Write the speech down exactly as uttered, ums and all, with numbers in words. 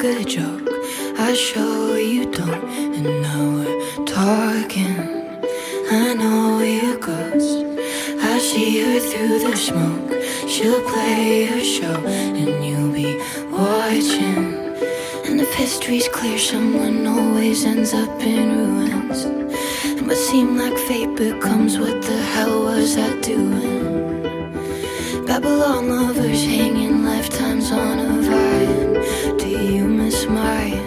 good joke. I show you don't, and now we're talking. I know your ghost. I see her through the smoke. She'll play her show, and you'll be watching. And if history's clear, someone always ends up in ruins. It must seem like fate becomes what the hell was I doing? Babylon lovers hanging lifetimes on a vine. Do you miss my